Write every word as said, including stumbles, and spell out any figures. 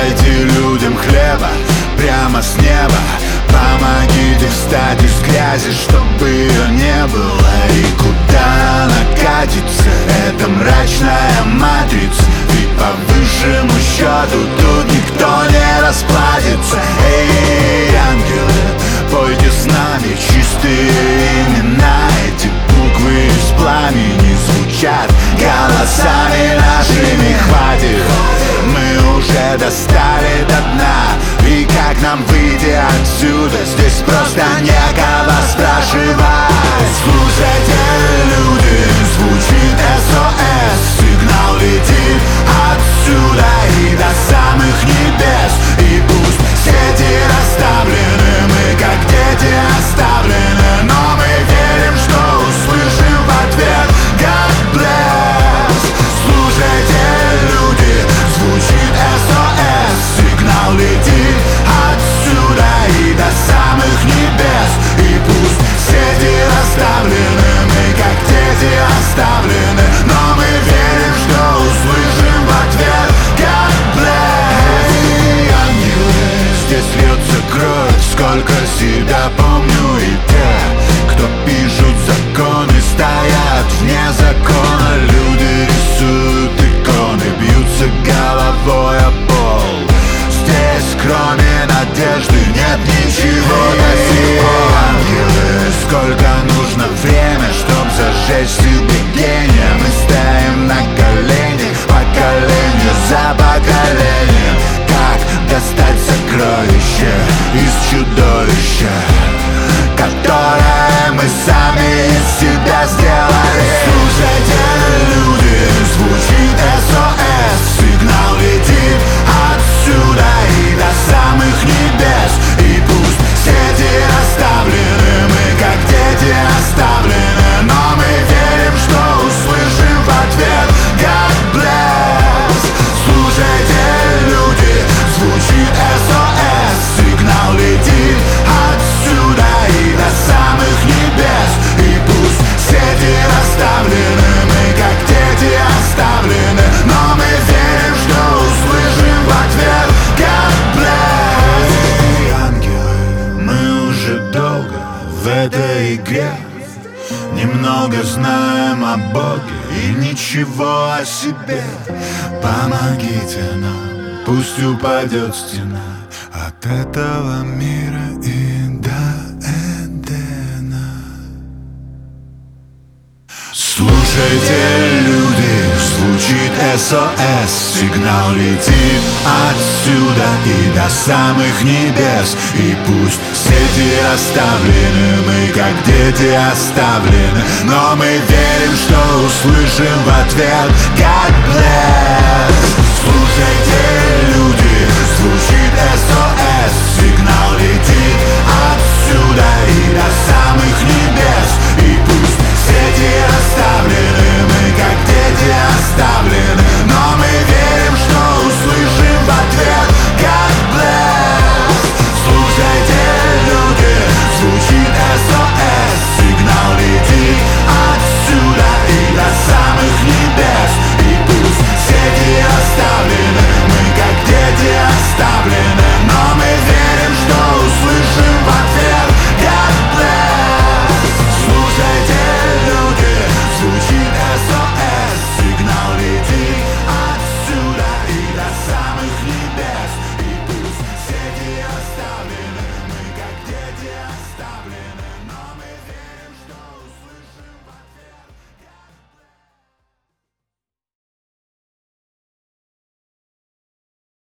Дайте людям хлеба прямо с неба, помогите встать из грязи, чтобы ее не было. И куда она катится, эта мрачная матрица? Ведь по высшему счету тут никто не расплатится. Эй, ангелы, пойте с нами чистые имена. Эти буквы из пламени звучат голосами нашими. Хватит, мы уже достали до дна. И как нам выйти отсюда? Здесь просто некого спрашивать. Слушайте, люди, звучит эс о эс. Сигнал летит отсюда и до самых небес. И пусть сети расставлены, мы как дети оставлены, но мы верим, что услышим в ответ God bless. Слушайте, люди, звучит эс о эс. Сигнал летит отсюда и до самых небес. И пусть сети расставлены, мы как дети оставлены, но мы верим, что услышим в ответ God bless. Эй, ангелы, здесь льется кровь, сколько себя помню. И те, кто пишут законы, стоят вне закона. Люди рисуют иконы, бьются головой о пол. Здесь кроме надежды нет ничего до сих пор. Ангелы, сколько нужно время, чтоб зажечь себе гения? Мы стоим на коленях, поколение за поколением. Как достать сокровище из чудовища, которое мы сами из себя сделали? Слушайте, люди, звучит эс о эс. Сигнал летит отсюда и до самых небес. И пусть сети расставлены, мы как дети оставлены, но мы верим, что услышим в ответ God bless. Слушайте, люди, звучит эс о эс. Сигнал летит отсюда и до самых небес. И пусть сети расставлены, мы как дети оставлены, но мы верим, что услышим в ответ God bless. Эй, ангелы, мы уже долго в этой игре. Немного знаем о Боге и ничего о себе. Помогите нам, пусть упадет стена от этого мира и до Эдена. Слушайте, люди, звучит эс о эс. Сигнал летит отсюда и до самых небес. И пусть сети расставлены, мы как дети оставлены, но мы верим, что услышим в ответ God bless. Слушайте, люди, звучит эс о эс. Сигнал летит отсюда и до самых небес. И пусть сети расставлены, мы как дети оставлены, но мы верим, что услышим в ответ God bless. Слушайте, люди, звучит эс о эс. Сигнал летит отсюда и до самых небес. И пусть сети расставлены, мы как дети оставлены, но мы верим, что услышим в ответ God bless. Слушайте, люди, звучит эс о эс. Сигнал летит отсюда и до самых небес. И пусть сети расставлены.